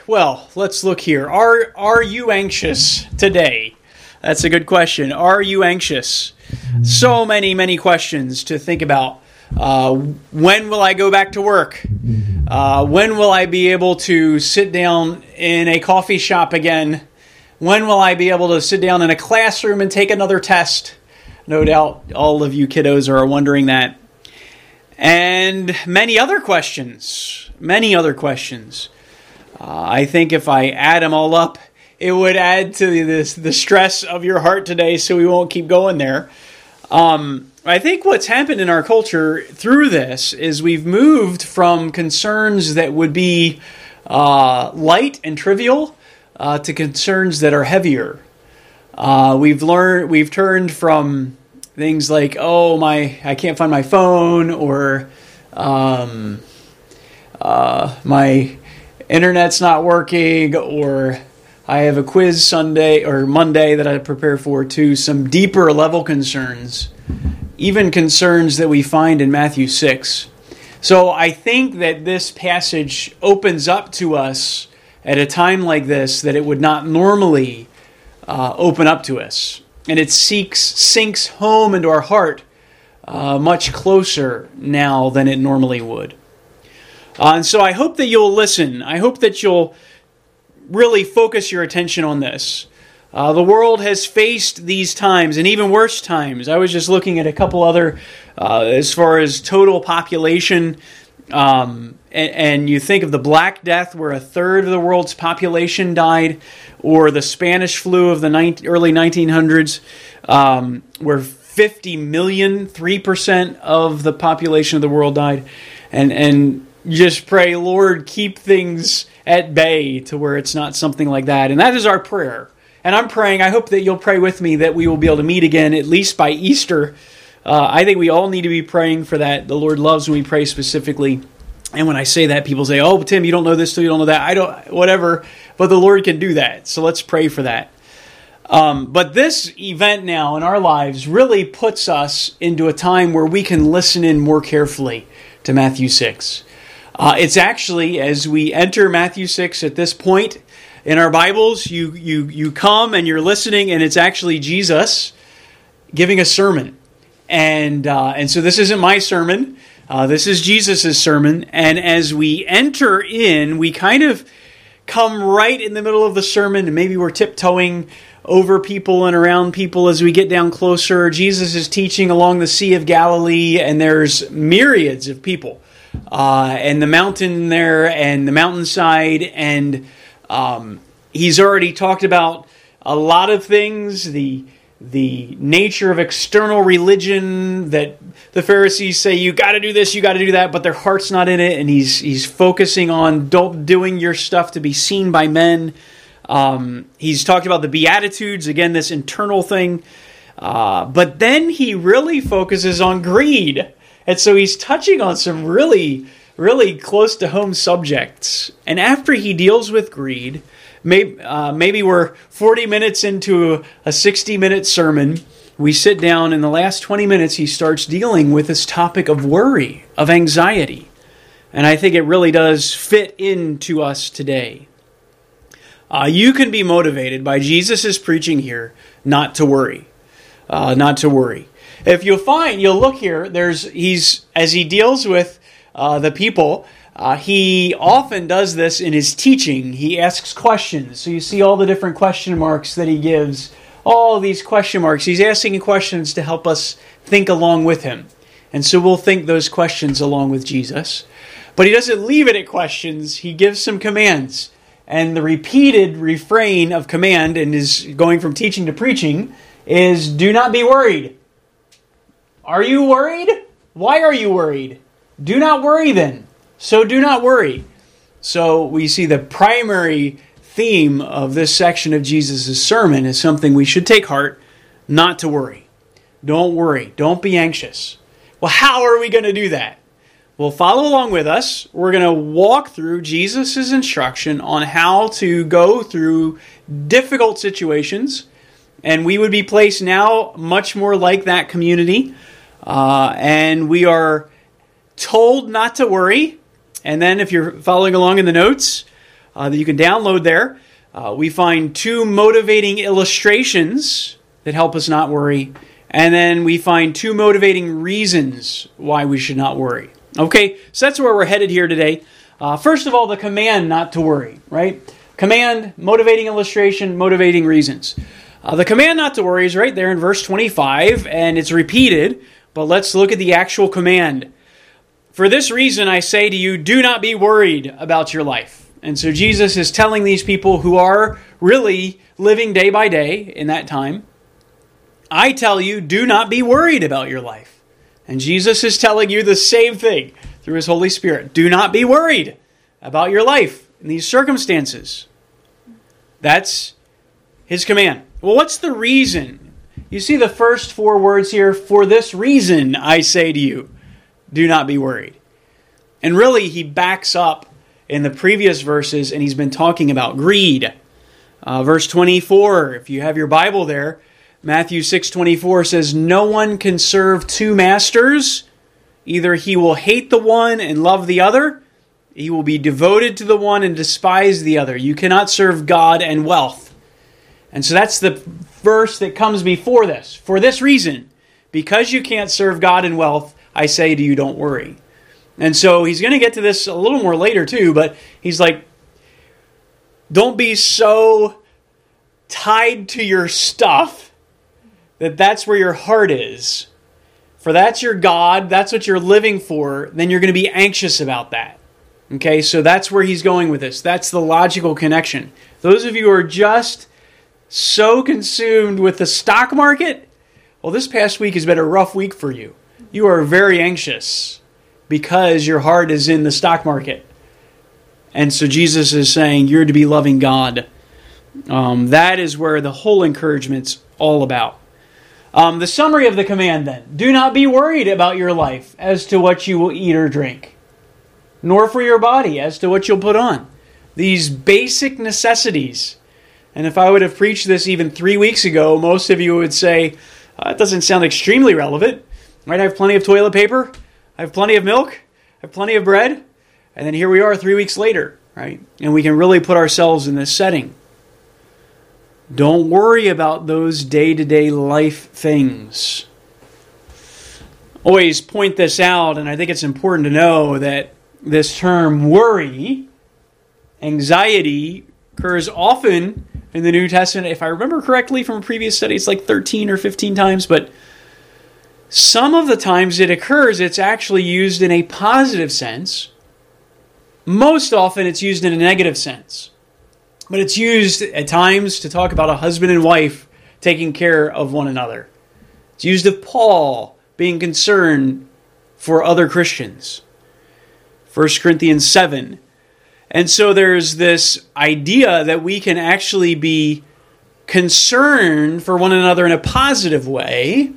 Well, let's look here. Are you anxious today? That's a good question. Are you anxious? So many questions to think about. When will I go back to work? When will I be able to sit down in a coffee shop again? When will I be able to sit down in a classroom and take another test? No doubt all of you kiddos are wondering that. And many other questions. I think if I add them all up, it would add to the stress of your heart today, so we won't keep going there. I think what's happened in our culture through this is we've moved from concerns that would be light and trivial to concerns that are heavier. We've turned from things like, I can't find my phone, or my internet's not working, or I have a quiz Sunday or Monday that I prepare for, to some deeper level concerns, even concerns that we find in Matthew 6. So I think that this passage opens up to us at a time like this that it would not normally open up to us. And it sinks home into our heart much closer now than it normally would. And so I hope that you'll listen. I hope that you'll really focus your attention on this. The world has faced these times, and even worse times. I was just looking at a couple other, as far as total population, and you think of the Black Death, where a third of the world's population died, or the Spanish flu of the early 1900s, where 50 million, 3% of the population of the world died. And just pray, Lord, keep things at bay to where it's not something like that. And that is our prayer. And I'm praying, I hope that you'll pray with me that we will be able to meet again, at least by Easter. I think we all need to be praying for that. The Lord loves when we pray specifically. And when I say that, people say, "Oh, Tim, you don't know this, so you don't know that." Whatever. But the Lord can do that. So let's pray for that. But this event now in our lives really puts us into a time where we can listen in more carefully to Matthew 6. It's actually, as we enter Matthew 6 at this point in our Bibles, you come and you're listening, and it's actually Jesus giving a sermon. And so this isn't my sermon. This is Jesus' sermon. And as we enter in, we kind of come right in the middle of the sermon, and maybe we're tiptoeing over people and around people as we get down closer. Jesus is teaching along the Sea of Galilee, and there's myriads of people. And the mountain there and the mountainside, and he's already talked about a lot of things, the nature of external religion, that the Pharisees say, you got to do this, you got to do that, but their heart's not in it, and he's focusing on doing your stuff to be seen by men. He's talked about the Beatitudes, again, this internal thing, but then he really focuses on greed. And so he's touching on some really, really close to home subjects. And after he deals with greed, maybe we're 40 minutes into a 60-minute sermon, we sit down, in the last 20 minutes he starts dealing with this topic of worry, of anxiety. And I think it really does fit into us today. You can be motivated by Jesus' preaching here not to worry. If you'll look here, as he deals with the people, he often does this in his teaching. He asks questions. So you see all the different question marks that he gives, all these question marks. He's asking questions to help us think along with him. And so we'll think those questions along with Jesus. But he doesn't leave it at questions. He gives some commands. And the repeated refrain of command, and is going from teaching to preaching, is do not be worried. Are you worried? Why are you worried? Do not worry then. So do not worry. So we see the primary theme of this section of Jesus' sermon is something we should take heart, not to worry. Don't worry. Don't be anxious. Well, how are we going to do that? Well, follow along with us. We're going to walk through Jesus' instruction on how to go through difficult situations, and we would be placed now much more like that community. And we are told not to worry. And then if you're following along in the notes, that you can download there. We find 2 motivating illustrations that help us not worry. And then we find 2 motivating reasons why we should not worry. Okay, so that's where we're headed here today. First of all, the command not to worry, right? Command, motivating illustration, motivating reasons. The command not to worry is right there in verse 25, and it's repeated, but let's look at the actual command. For this reason, I say to you, do not be worried about your life. And so Jesus is telling these people who are really living day by day in that time, I tell you, do not be worried about your life. And Jesus is telling you the same thing through His Holy Spirit. Do not be worried about your life in these circumstances. That's His command. Well, what's the reason? You see the first 4 words here, for this reason I say to you, do not be worried. And really, He backs up in the previous verses, and He's been talking about greed. Verse 24, if you have your Bible there, Matthew 6:24 says, no one can serve 2 masters. Either he will hate the one and love the other, he will be devoted to the one and despise the other. You cannot serve God and wealth. And so that's the verse that comes before this. For this reason, because you can't serve God and wealth, I say to you, don't worry. And so he's going to get to this a little more later too, but he's like, don't be so tied to your stuff that's where your heart is. For that's your God, that's what you're living for, then you're going to be anxious about that. Okay, so that's where he's going with this. That's the logical connection. Those of you who are just so consumed with the stock market, well, this past week has been a rough week for you. You are very anxious because your heart is in the stock market. And so Jesus is saying you're to be loving God. That is where the whole encouragement's all about. The summary of the command then. Do not be worried about your life as to what you will eat or drink, nor for your body as to what you'll put on. These basic necessities. And if I would have preached this even 3 weeks ago, most of you would say, it doesn't sound extremely relevant. Right? I have plenty of toilet paper. I have plenty of milk. I have plenty of bread. And then here we are 3 weeks later. Right? And we can really put ourselves in this setting. Don't worry about those day-to-day life things. Always point this out, and I think it's important to know that this term worry, anxiety, occurs often in the New Testament. If I remember correctly from a previous study, it's like 13 or 15 times, but some of the times it occurs, it's actually used in a positive sense. Most often it's used in a negative sense. But it's used at times to talk about a husband and wife taking care of one another. It's used of Paul being concerned for other Christians. 1 Corinthians 7. And so there's this idea that we can actually be concerned for one another in a positive way,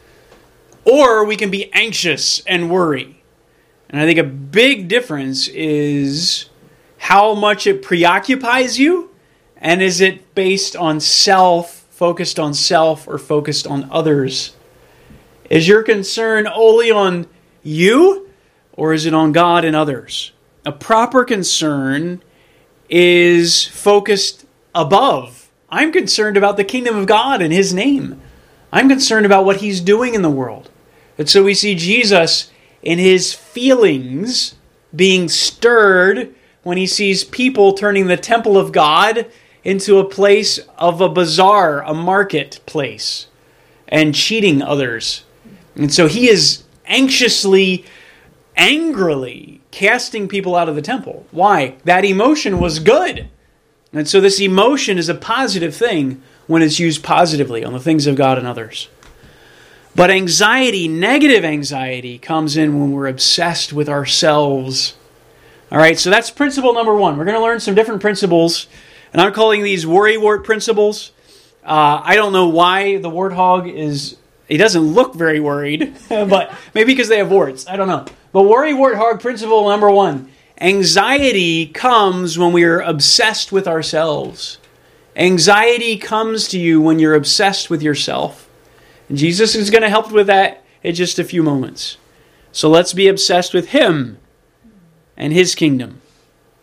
or we can be anxious and worry. And I think a big difference is how much it preoccupies you, and is it based on self, focused on self, or focused on others? Is your concern only on you, or is it on God and others? A proper concern is focused above. I'm concerned about the kingdom of God and His name. I'm concerned about what He's doing in the world. And so we see Jesus in His feelings being stirred when He sees people turning the temple of God into a place of a bazaar, a marketplace, and cheating others. And so He is anxiously, angrily casting people out of the temple. Why? That emotion was good. And so this emotion is a positive thing when it's used positively on the things of God and others. But anxiety, negative anxiety, comes in when we're obsessed with ourselves. All right, so that's principle number one. We're going to learn some different principles, and I'm calling these worrywart principles. I don't know why the warthog he doesn't look very worried, but maybe because they have warts. I don't know. But worrywart principle number one. Anxiety comes when we are obsessed with ourselves. Anxiety comes to you when you're obsessed with yourself. And Jesus is going to help with that in just a few moments. So let's be obsessed with Him and His kingdom.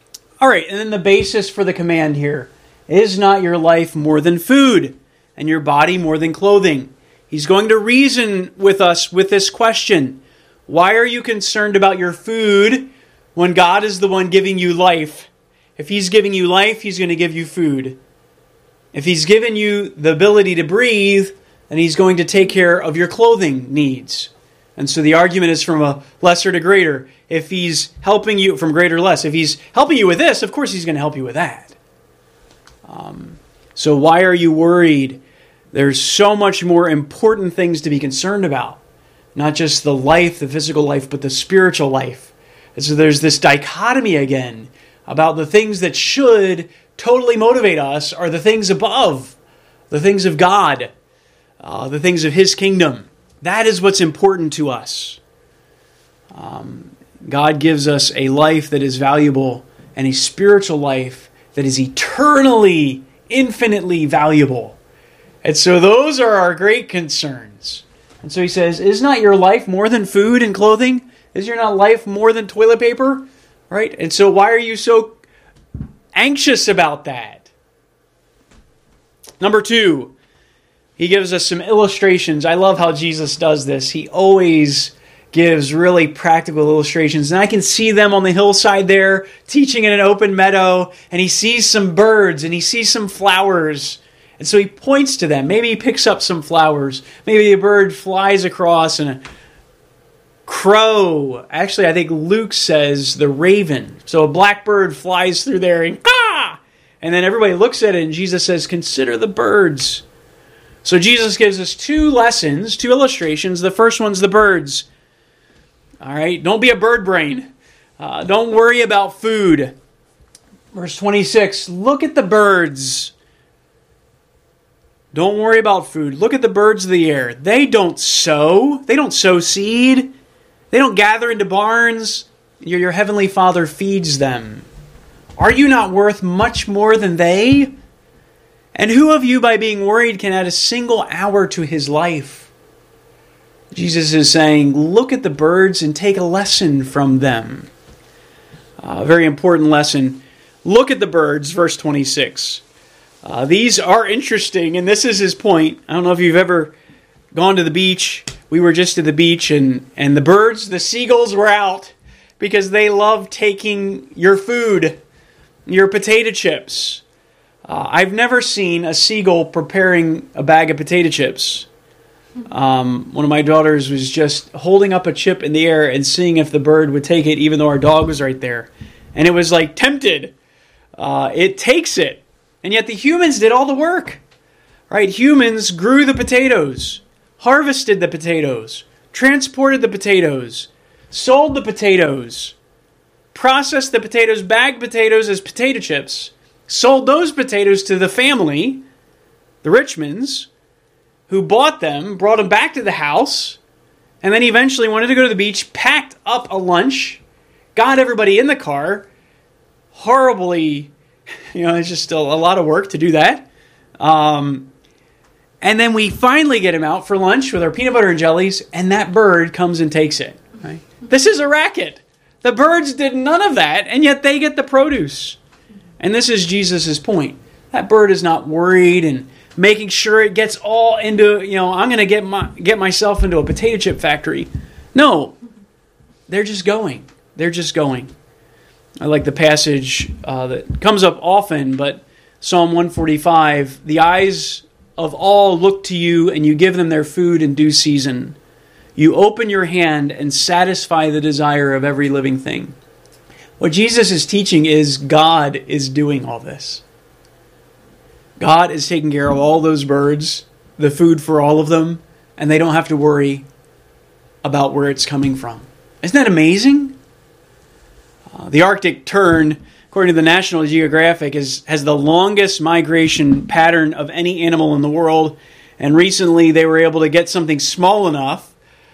All right, and then the basis for the command here. Is not your life more than food, and your body more than clothing? He's going to reason with us with this question. Why are you concerned about your food when God is the one giving you life? If He's giving you life, He's going to give you food. If He's given you the ability to breathe, then He's going to take care of your clothing needs. And so the argument is from a lesser to greater. If He's helping you from greater to less, if He's helping you with this, of course He's going to help you with that. So why are you worried? There's so much more important things to be concerned about. Not just the life, the physical life, but the spiritual life. And so there's this dichotomy again about the things that should totally motivate us are the things above, the things of God, the things of His kingdom. That is what's important to us. God gives us a life that is valuable and a spiritual life that is eternally, infinitely valuable. And so those are our great concerns. And so He says, is not your life more than food and clothing? Is your not life more than toilet paper? Right? And so why are you so anxious about that? Number 2, He gives us some illustrations. I love how Jesus does this. He always gives really practical illustrations. And I can see them on the hillside there, teaching in an open meadow. And He sees some birds and He sees some flowers. And so He points to them. Maybe He picks up some flowers. Maybe a bird flies across and a crow. Actually, I think Luke says the raven. So a blackbird flies through there and ah! And then everybody looks at it and Jesus says, consider the birds. So Jesus gives us 2 lessons, 2 illustrations. The first one's the birds. All right, don't be a bird brain. Don't worry about food. Verse 26, look at the birds. Don't worry about food. Look at the birds of the air. They don't sow. They don't sow seed. They don't gather into barns. Your heavenly Father feeds them. Are you not worth much more than they? And who of you, by being worried, can add a single hour to his life? Jesus is saying, look at the birds and take a lesson from them. A very important lesson. Look at the birds, verse 26. These are interesting, and this is his point. I don't know if you've ever gone to the beach. We were just at the beach, and the birds, the seagulls were out because they love taking your food, your potato chips. I've never seen a seagull preparing a bag of potato chips. One of my daughters was just holding up a chip in the air and seeing if the bird would take it, even though our dog was right there. And it was like tempted. It takes it. And yet the humans did all the work. Right? Humans grew the potatoes, harvested the potatoes, transported the potatoes, sold the potatoes, processed the potatoes, bagged potatoes as potato chips, sold those potatoes to the family, the Richmonds, who bought them, brought them back to the house, and then eventually wanted to go to the beach, packed up a lunch, got everybody in the car. Horribly, it's just still a lot of work to do that. And then we finally get him out for lunch with our peanut butter and jellies, and that bird comes and takes it. Right? This is a racket. The birds did none of that, and yet they get the produce. And this is Jesus' point. That bird is not worried and making sure it gets all into, I'm going to get myself into a potato chip factory. No, they're just going. They're just going. I like the passage that comes up often, but Psalm 145, the eyes of all look to you, and you give them their food in due season. You open your hand and satisfy the desire of every living thing. What Jesus is teaching is God is doing all this. God is taking care of all those birds, the food for all of them, and they don't have to worry about where it's coming from. Isn't that amazing? The Arctic tern, according to the National Geographic, has the longest migration pattern of any animal in the world. And recently they were able to get something small enough.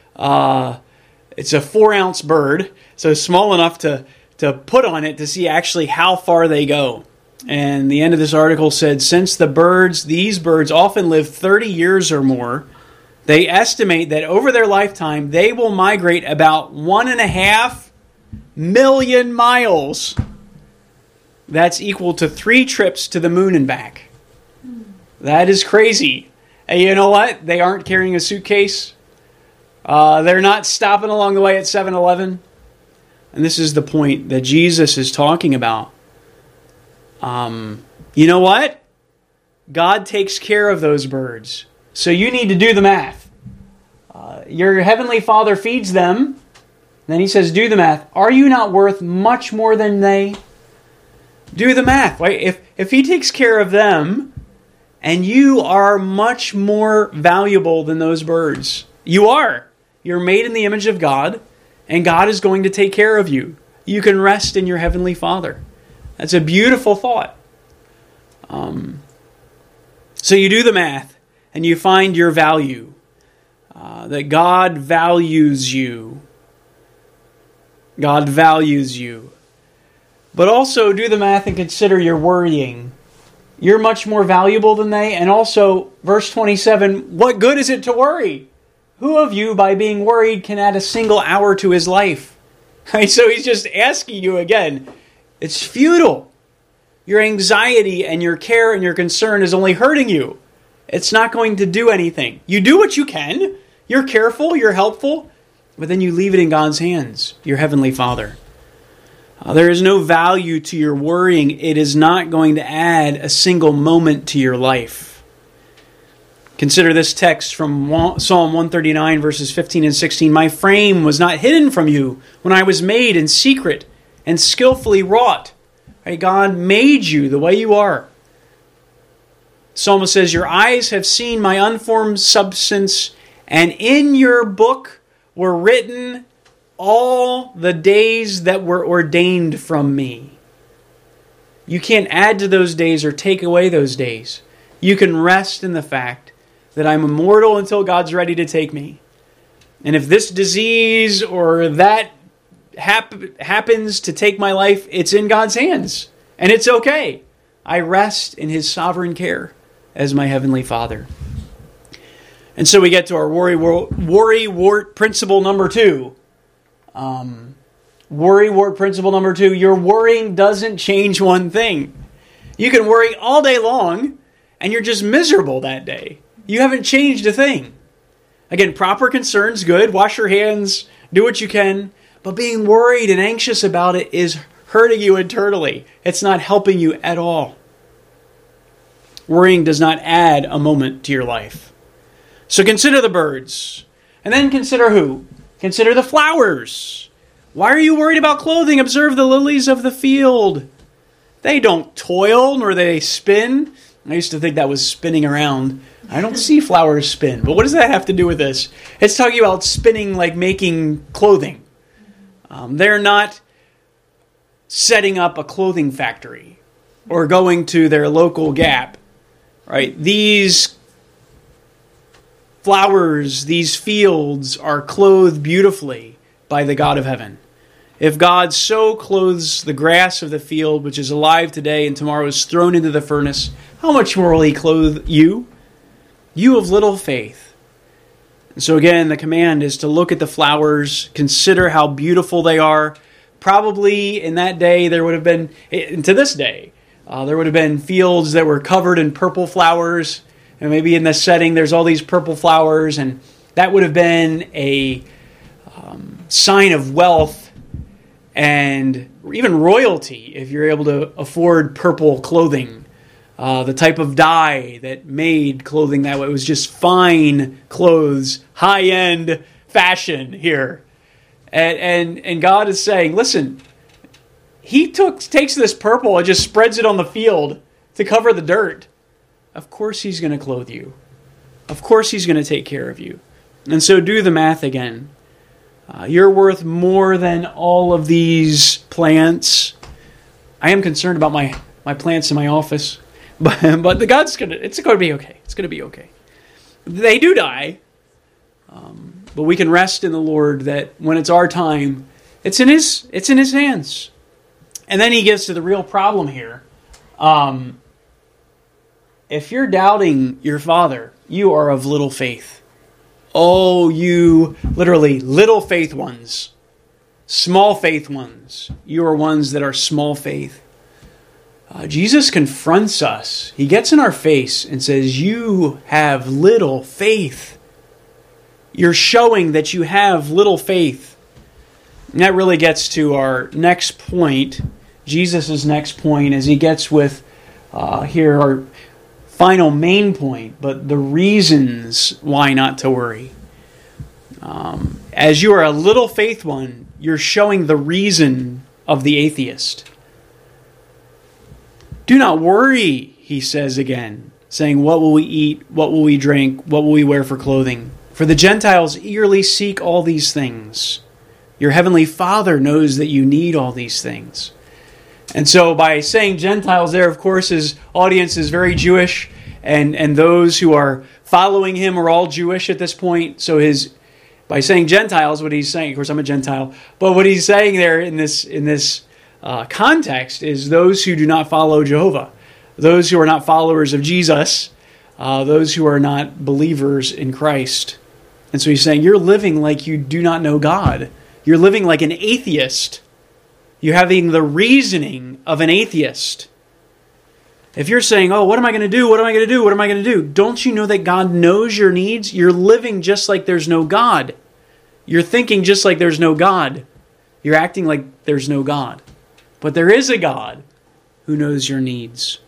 It's a 4-ounce bird, so small enough to put on it to see actually how far they go. And the end of this article said, since these birds often live 30 years or more, they estimate that over their lifetime, they will migrate about 1.5 million miles. That's equal to 3 trips to the moon and back. That is crazy. And you know what? They aren't carrying a suitcase. They're not stopping along the way at 7-Eleven. And this is the point that Jesus is talking about. You know what? God takes care of those birds. So you need to do the math. Your heavenly Father feeds them. Then he says, do the math. Are you not worth much more than they? Do the math. Right? If he takes care of them, and you are much more valuable than those birds. You are. You're made in the image of God, and God is going to take care of you. You can rest in your heavenly Father. That's a beautiful thought. So you do the math, and you find your value. That God values you. God values you. But also do the math and consider your worrying. You're much more valuable than they. And also, verse 27, what good is it to worry? Who of you, by being worried, can add a single hour to his life? Right? So he's just asking you again, it's futile. Your anxiety and your care and your concern is only hurting you. It's not going to do anything. You do what you can. You're careful, you're helpful, but then you leave it in God's hands, your heavenly Father. There is no value to your worrying. It is not going to add a single moment to your life. Consider this text from Psalm 139, verses 15 and 16. My frame was not hidden from you when I was made in secret and skillfully wrought. Right? God made you the way you are. Psalmist says, your eyes have seen my unformed substance, and in your book were written all the days that were ordained from me. You can't add to those days or take away those days. You can rest in the fact that I'm immortal until God's ready to take me. And if this disease or that happens to take my life, it's in God's hands. And it's okay. I rest in His sovereign care as my heavenly Father. And so we get to our worry-wart principle number 2. Worry-wart principle number 2. Your worrying doesn't change one thing. You can worry all day long, and you're just miserable that day. You haven't changed a thing. Again, proper concern's good. Wash your hands. Do what you can. But being worried and anxious about it is hurting you internally. It's not helping you at all. Worrying does not add a moment to your life. So consider the birds. And then consider who? Consider the flowers. Why are you worried about clothing? Observe the lilies of the field. They don't toil, nor they spin. I used to think that was spinning around. I don't see flowers spin. But what does that have to do with this? It's talking about spinning like making clothing. They're not setting up a clothing factory or going to their local Gap. Right? These flowers, these fields are clothed beautifully by the God of heaven. If God so clothes the grass of the field, which is alive today and tomorrow is thrown into the furnace, how much more will He clothe you? You of little faith. And so again, the command is to look at the flowers, consider how beautiful they are. Probably in that day, there would have been, and to this day, there would have been fields that were covered in purple flowers. And maybe in this setting, there's all these purple flowers. And that would have been a sign of wealth and even royalty if you're able to afford purple clothing. The type of dye that made clothing that way. It was just fine clothes, high-end fashion here. And God is saying, listen, He takes this purple and just spreads it on the field to cover the dirt. Of course He's going to clothe you. Of course He's going to take care of you. And so do the math again. You're worth more than all of these plants. I am concerned about my plants in my office. But it's going to be okay. It's going to be okay. They do die. But we can rest in the Lord that when it's our time, it's in His hands. And then He gets to the real problem here. If you're doubting your Father, you are of little faith. Oh, you literally little faith ones. Small faith ones. You are ones that are small faith. Jesus confronts us. He gets in our face and says, you have little faith. You're showing that you have little faith. And that really gets to our next point, Jesus' next point, as he gets with here our final main point, but the reasons why not to worry. As you are a little faith one, you're showing the reason of the atheist. Do not worry, he says again, saying, what will we eat? What will we drink? What will we wear for clothing? For the Gentiles eagerly seek all these things. Your heavenly Father knows that you need all these things. And so by saying Gentiles there, of course, his audience is very Jewish, and those who are following him are all Jewish at this point. So by saying Gentiles, what he's saying, of course I'm a Gentile, but what he's saying there in this context is those who do not follow Jehovah, those who are not followers of Jesus, those who are not believers in Christ. And so he's saying, you're living like you do not know God. You're living like an atheist. You're having the reasoning of an atheist. If you're saying, oh, what am I going to do? What am I going to do? What am I going to do? Don't you know that God knows your needs? You're living just like there's no God. You're thinking just like there's no God. You're acting like there's no God. But there is a God who knows your needs.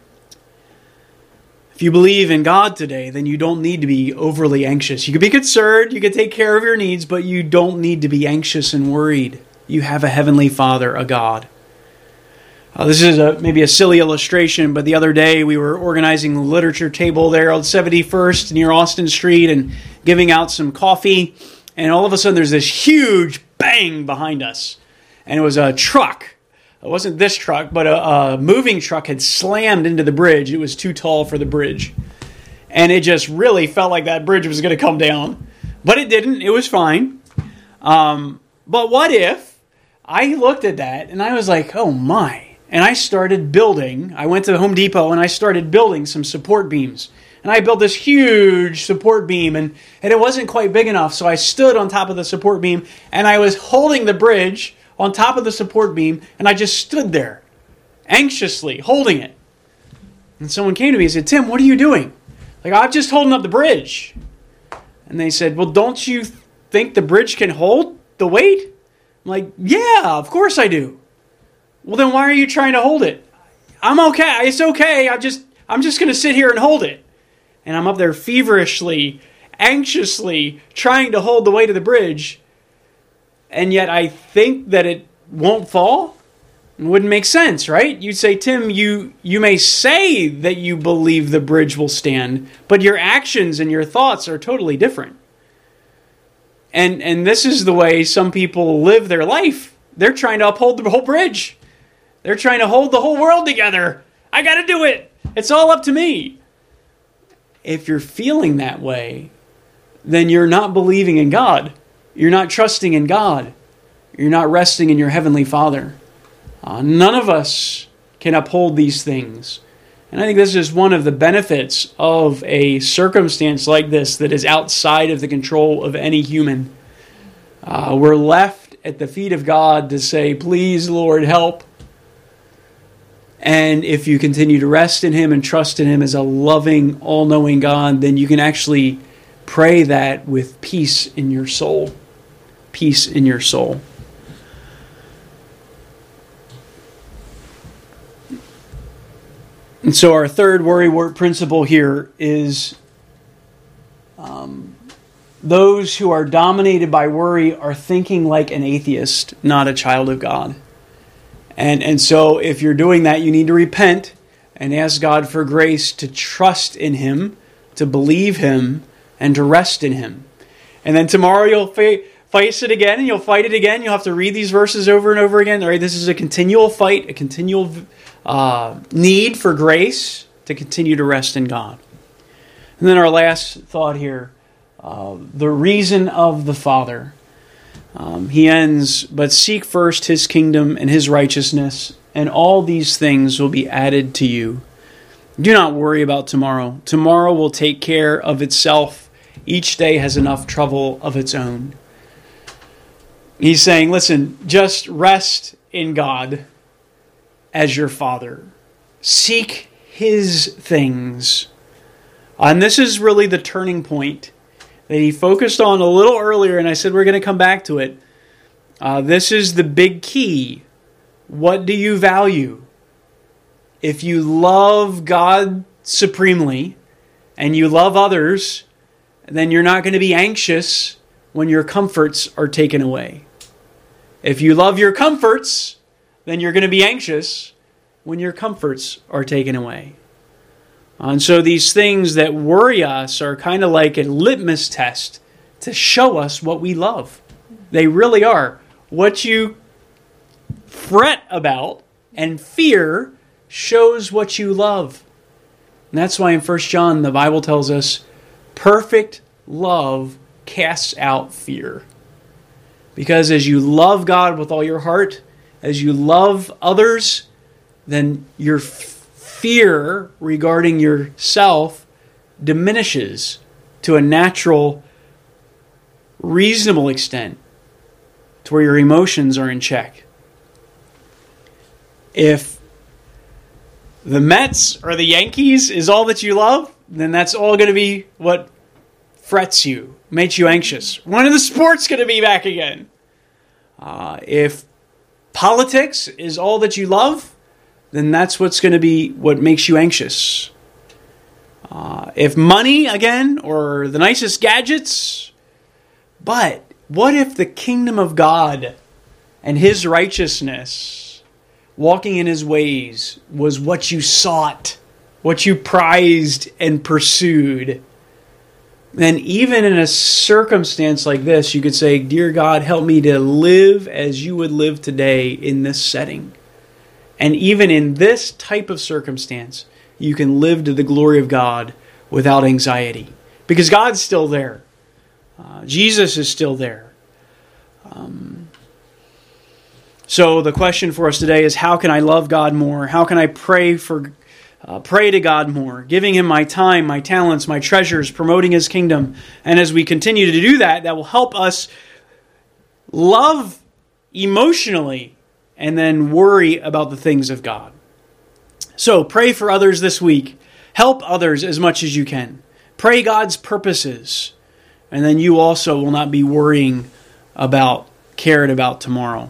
If you believe in God today, then you don't need to be overly anxious. You can be concerned, you can take care of your needs, but you don't need to be anxious and worried. You have a heavenly Father, a God. This is maybe a silly illustration, but the other day we were organizing the literature table there on 71st near Austin Street and giving out some coffee. And all of a sudden there's this huge bang behind us. And it was a truck. It wasn't this truck, but a moving truck had slammed into the bridge. It was too tall for the bridge. And it just really felt like that bridge was going to come down. But it didn't. It was fine. But what if I looked at that and I was like, oh my. And I started building. I went to Home Depot and I started building some support beams. And I built this huge support beam and it wasn't quite big enough. So I stood on top of the support beam and I was holding the bridge on top of the support beam, and I just stood there, anxiously, holding it. And someone came to me and said, Tim, what are you doing? Like, I'm just holding up the bridge. And they said, well, don't you think the bridge can hold the weight? I'm like, yeah, of course I do. Well, then why are you trying to hold it? I'm okay. It's okay. I'm just going to sit here and hold it. And I'm up there feverishly, anxiously trying to hold the weight of the bridge. And yet I think that it won't fall? It wouldn't make sense, right? You'd say, Tim, you may say that you believe the bridge will stand, but your actions and your thoughts are totally different. And this is the way some people live their life. They're trying to uphold the whole bridge. They're trying to hold the whole world together. I got to do it. It's all up to me. If you're feeling that way, then you're not believing in God. You're not trusting in God. You're not resting in your Heavenly Father. None of us can uphold these things. And I think this is one of the benefits of a circumstance like this that is outside of the control of any human. We're left at the feet of God to say, please, Lord, help. And if you continue to rest in Him and trust in Him as a loving, all-knowing God, then you can actually pray that with peace in your soul. Peace in your soul. And so our third worrywart principle here is those who are dominated by worry are thinking like an atheist, not a child of God. And so if you're doing that, you need to repent and ask God for grace to trust in Him, to believe Him, and to rest in Him. And then tomorrow you'll face it again, and you'll fight it again. You'll have to read these verses over and over again. All right, this is a continual fight, a continual need for grace to continue to rest in God. And then our last thought here, the reason of the Father. He ends, but seek first His kingdom and His righteousness, and all these things will be added to you. Do not worry about tomorrow. Tomorrow will take care of itself. Each day has enough trouble of its own. He's saying, listen, just rest in God as your Father. Seek His things. And this is really the turning point that he focused on a little earlier, and I said we're going to come back to it. This is the big key. What do you value? If you love God supremely and you love others, then you're not going to be anxious when your comforts are taken away. If you love your comforts, then you're going to be anxious when your comforts are taken away. And so these things that worry us are kind of like a litmus test to show us what we love. They really are. What you fret about and fear shows what you love. And that's why in 1 John the Bible tells us, perfect love casts out fear. Because as you love God with all your heart, as you love others, then your fear regarding yourself diminishes to a natural, reasonable extent to where your emotions are in check. If the Mets or the Yankees is all that you love, then that's all going to be what frets you, makes you anxious. When are the sports going to be back again? If politics is all that you love, then that's what's going to be what makes you anxious. If money, again, or the nicest gadgets. But what if the kingdom of God and His righteousness, walking in His ways, was what you sought, what you prized and pursued? Then even in a circumstance like this, you could say, Dear God, help me to live as you would live today in this setting. And even in this type of circumstance, you can live to the glory of God without anxiety. Because God's still there. Jesus is still there. So the question for us today is, how can I love God more? How can I pray to God more? Giving Him my time, my talents, my treasures, promoting His kingdom. And as we continue to do that, that will help us love emotionally and then worry about the things of God. So pray for others this week. Help others as much as you can. Pray God's purposes. And then you also will not be worrying cared about tomorrow.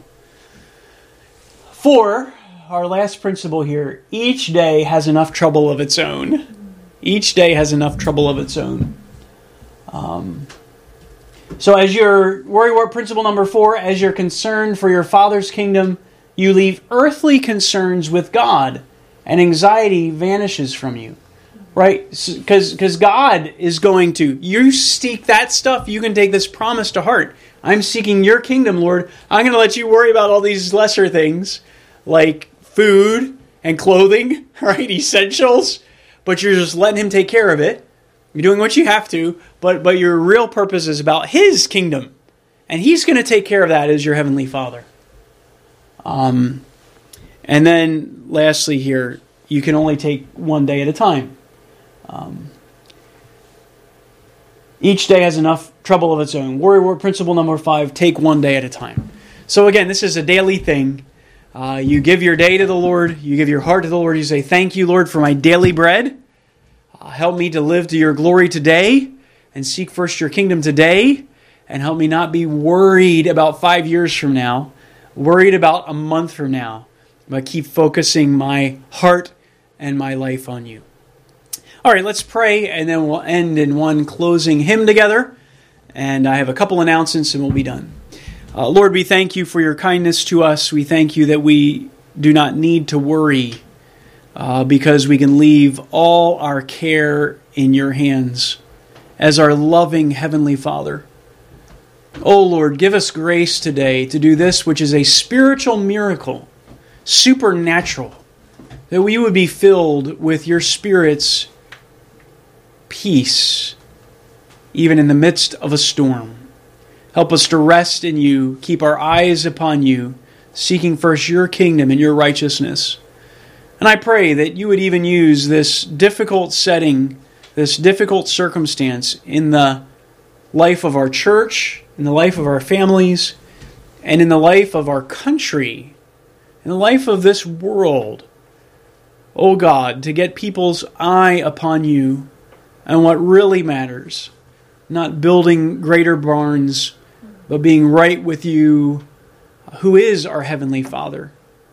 4, our last principle here, each day has enough trouble of its own. Each day has enough trouble of its own. So as your worrywart principle number 4, as you're concerned for your Father's kingdom, you leave earthly concerns with God, and anxiety vanishes from you. Right? Because God is going to, you seek that stuff, you can take this promise to heart. I'm seeking your kingdom, Lord. I'm going to let you worry about all these lesser things, like food and clothing, right? Essentials. But you're just letting Him take care of it. You're doing what you have to, but your real purpose is about His kingdom. And He's going to take care of that as your Heavenly Father. And then lastly here, you can only take one day at a time. Each day has enough trouble of its own. Worrywart principle number 5, take one day at a time. So again, this is a daily thing. You give your day to the Lord. You give your heart to the Lord. You say, thank you, Lord, for my daily bread. Help me to live to your glory today and seek first your kingdom today. And help me not be worried about 5 years from now, worried about a month from now, but keep focusing my heart and my life on you. All right, let's pray, and then we'll end in one closing hymn together. And I have a couple announcements, and we'll be done. Lord, we thank you for your kindness to us. We thank you that we do not need to worry because we can leave all our care in your hands as our loving Heavenly Father. Oh, Lord, give us grace today to do this, which is a spiritual miracle, supernatural, that we would be filled with your Spirit's peace, even in the midst of a storm. Help us to rest in you, keep our eyes upon you, seeking first your kingdom and your righteousness. And I pray that you would even use this difficult setting, this difficult circumstance in the life of our church, in the life of our families, and in the life of our country, in the life of this world, O God, to get people's eye upon you and what really matters. Not building greater barns, but being right with you, who is our Heavenly Father.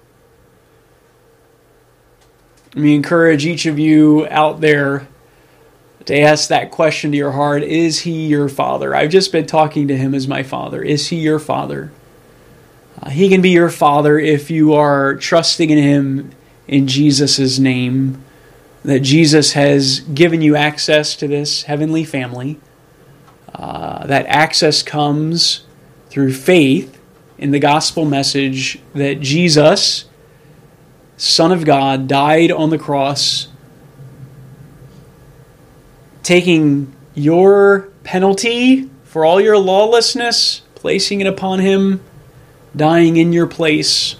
Let me encourage each of you out there to ask that question to your heart. Is He your Father? I've just been talking to Him as my Father. Is He your Father? He can be your Father if you are trusting in Him in Jesus' name, that Jesus has given you access to this heavenly family. That access comes through faith in the gospel message that Jesus, Son of God, died on the cross, taking your penalty for all your lawlessness, placing it upon Him, dying in your place,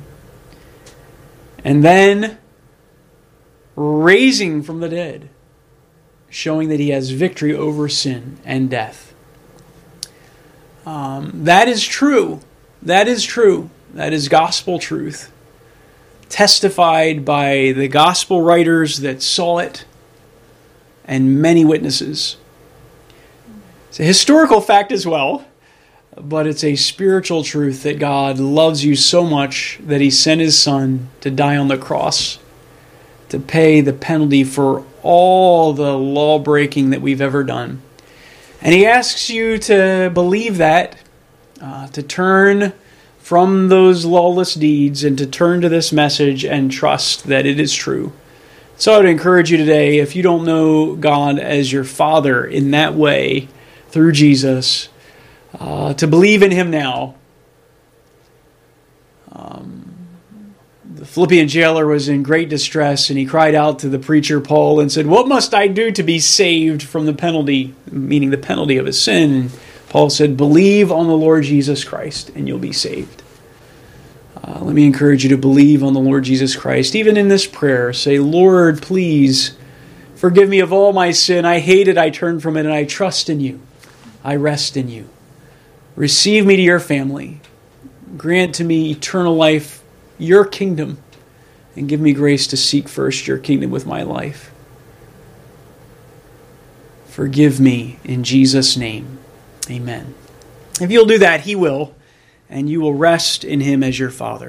and then raising from the dead, showing that He has victory over sin and death. That is true. That is true. That is gospel truth, testified by the gospel writers that saw it and many witnesses. It's a historical fact as well, but it's a spiritual truth that God loves you so much that He sent His Son to die on the cross to pay the penalty for all the law breaking that we've ever done. And He asks you to believe that, to turn from those lawless deeds and to turn to this message and trust that it is true. So I would encourage you today, if you don't know God as your Father in that way through Jesus, to believe in Him now. The Philippian jailer was in great distress, and he cried out to the preacher Paul and said, "What must I do to be saved from the penalty," meaning the penalty of his sin? And Paul said, "Believe on the Lord Jesus Christ, and you'll be saved." Let me encourage you to believe on the Lord Jesus Christ. Even in this prayer, say, "Lord, please forgive me of all my sin. I hate it, I turn from it, and I trust in you. I rest in you. Receive me to your family. Grant to me eternal life, your kingdom, and give me grace to seek first your kingdom with my life. Forgive me in Jesus' name. Amen." If you'll do that, He will, and you will rest in Him as your Father.